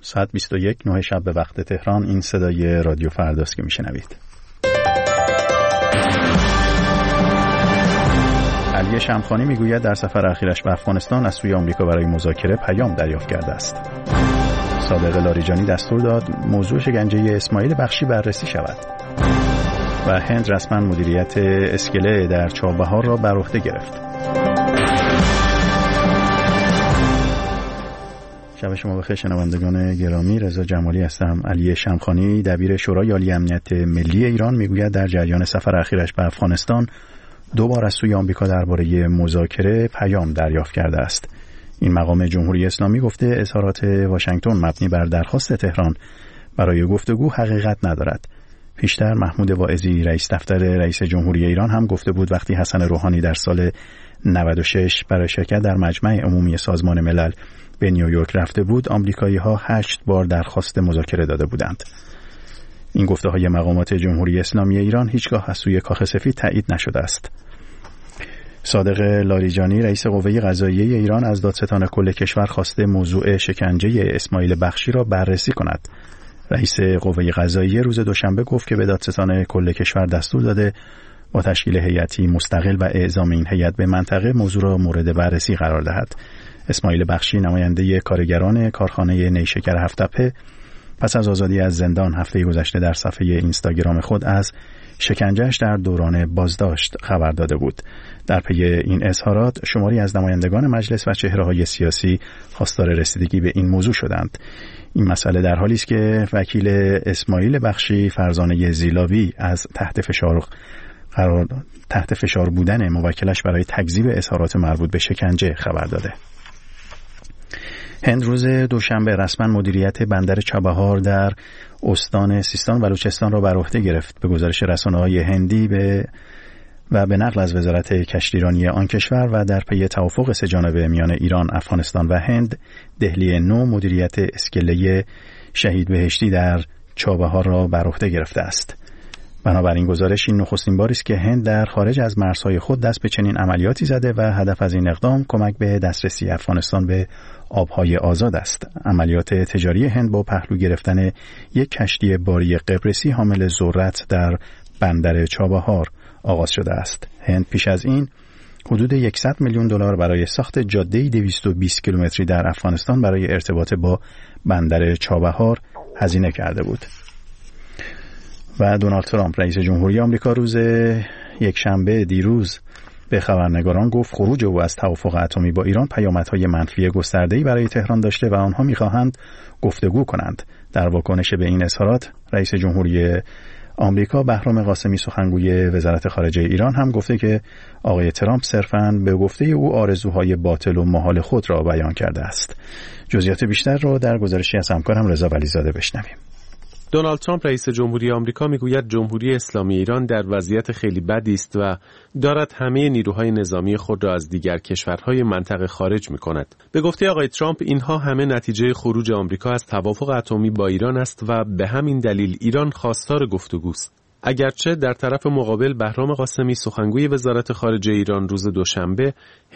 ساعت 21 9 شب به وقت تهران. این صدای رادیو فرداست که میشنوید. علی شمخانی میگوید در سفر اخیرش به افغانستان از سوی آمریکا برای مذاکره پیام دریافت کرده است. صادق لاریجانی دستور داد موضوع شکنجه اسماعیل بخشی بررسی شود. و هند رسما مدیریت اسکله در چابهار را بر عهده گرفت. شب شما بخیر شنوندگان گرامی، رضا جمالی هستم. علی شمخانی دبیر شورای عالی امنیت ملی ایران میگوید در جریان سفر اخیرش به افغانستان دو بار از سوی آمریکا درباره مذاکره پیام دریافت کرده است. این مقام جمهوری اسلامی گفته اظهارات واشنگتن مبنی بر درخواست تهران برای گفتگو حقیقت ندارد. پیشتر محمود واعظی رئیس دفتر رئیس جمهوری ایران هم گفته بود وقتی حسن روحانی در سال 96 برای شرکت در مجمع عمومی سازمان ملل به نیویورک رفته بود، آمریکایی‌ها 8 بار درخواست مذاکره داده بودند. این گفته‌های مقامات جمهوری اسلامی ایران هیچگاه از سوی کاخ سفید تایید نشده است. صادق لاریجانی رئیس قوه قضاییه ایران از دادستان کل کشور خواسته موضوع شکنجه اسماعیل بخشی را بررسی کند. رئیس قوه قضاییه روز دوشنبه گفت که به دادستان کل کشور دستور داده با تشکیل هیئتی مستقل و اعزام این هیئت به منطقه موضوع را مورد بررسی قرار دهد. اسماعیل بخشی نماینده کارگران کارخانه نیشکر هفت‌تپه پس از آزادی از زندان هفته گذشته در صفحه اینستاگرام خود از شکنجهش در دوران بازداشت خبر داده بود. در پی این اظهارات شماری از نمایندگان مجلس و چهره‌های سیاسی خواستار رسیدگی به این موضوع شدند. این مسئله در حالی است که وکیل اسماعیل بخشی فرزانه زیلاوی از تحت فشار بودن موکلش برای تکذیب اظهارات مربوط به شکنجه خبر داده. هند روز دوشنبه رسما مدیریت بندر چابهار در استان سیستان و بلوچستان را بر عهده گرفت. به گزارش رسانه‌های هندی به نقل از وزارت کشتیرانی آن کشور و در پی توافق سه‌جانبه میان ایران، افغانستان و هند، دهلی نو مدیریت اسکله شهید بهشتی در چابهار را بر عهده گرفته است. بنابراین گزارش این نخستین باری است که هند در خارج از مرزهای خود دست به چنین عملیاتی زده و هدف از این اقدام کمک به دسترسی افغانستان به آبهای آزاد است. عملیات تجاری هند با پهلو گرفتن یک کشتی باری قبرسی حامل ذرت در بندر چابهار آغاز شده است. هند پیش از این حدود $100 میلیون برای ساخت جاده‌ای 220 کیلومتری در افغانستان برای ارتباط با بندر چابهار هزینه کرده بود. و دونالد ترامپ رئیس جمهوری آمریکا روز یکشنبه دیروز به خبرنگاران گفت خروج او از توافق اتمی با ایران پیامدهای منفی گسترده‌ای برای تهران داشته و آنها می‌خواهند گفتگو کنند. در واکنش به این اظهارات رئیس جمهوری آمریکا بهرام قاسمی سخنگوی وزارت خارجه ایران هم گفته که آقای ترامپ صرفاً به گفته او آرزوهای باطل و محال خود را بیان کرده است. جزئیات بیشتر را در گزارشی از همکارم رضا ولیزاده بشنویم. دونالد ترامپ رئیس جمهوری آمریکا میگوید جمهوری اسلامی ایران در وضعیت خیلی بدی است و دارد همه نیروهای نظامی خود را از دیگر کشورهای منطقه خارج می‌کند. به گفته آقای ترامپ اینها همه نتیجه خروج آمریکا از توافق اتمی با ایران است و به همین دلیل ایران خواستار گفتگوست. اگرچه در طرف مقابل بهرام قاسمی سخنگوی وزارت خارجه ایران روز دوشنبه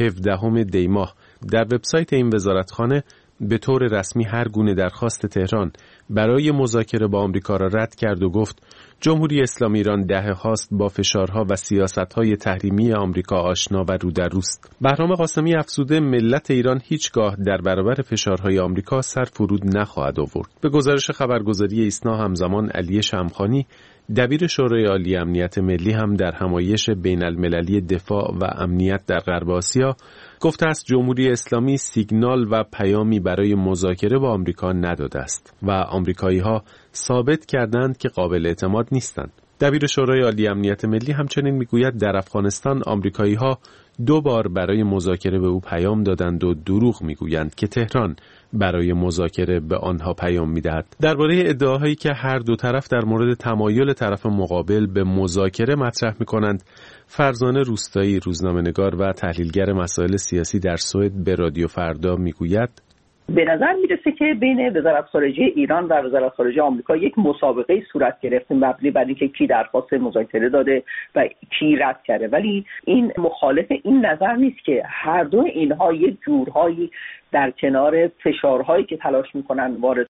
17 دی ماه در وبسایت این وزارتخانه به طور رسمی هر گونه درخواست تهران برای مذاکره با آمریکا را رد کرد و گفت جمهوری اسلامی ایران دهه‌هاست با فشارها و سیاست‌های تحریمی آمریکا آشنا و رو در روست. بهرام قاسمی افزوده ملت ایران هیچگاه در برابر فشارهای آمریکا سر فرود نخواهد آورد. به گزارش خبرگزاری ایسنا همزمان علی شمخانی دبیر شورای عالی امنیت ملی هم در همایش بین المللی دفاع و امنیت در غرب آسیا گفته است جمهوری اسلامی سیگنال و پیامی برای مذاکره با آمریکا نداده است و آمریکایی‌ها ثابت کردند که قابل اعتماد نیستند. دبیر شورای عالی امنیت ملی همچنین میگوید در افغانستان آمریکایی‌ها 2 بار برای مذاکره به او پیام دادند و دروغ میگویند که تهران برای مذاکره به آنها پیام میدهد. درباره ادعاهایی که هر دو طرف در مورد تمایل طرف مقابل به مذاکره مطرح می‌کنند، فرزانه روستایی روزنامه‌نگار و تحلیلگر مسائل سیاسی در سوئد به رادیو فردا میگوید به نظر میرسه که بین وزارت خارجه ایران و وزارت خارجه آمریکا یک مسابقه صورت گرفته مبنی بر اینکه کی درخواست مذاکره داده و کی رد کرده، ولی این مخالف این نظر نیست که هر دو اینها یک جورهایی در کنار فشارهایی که تلاش میکنن وارد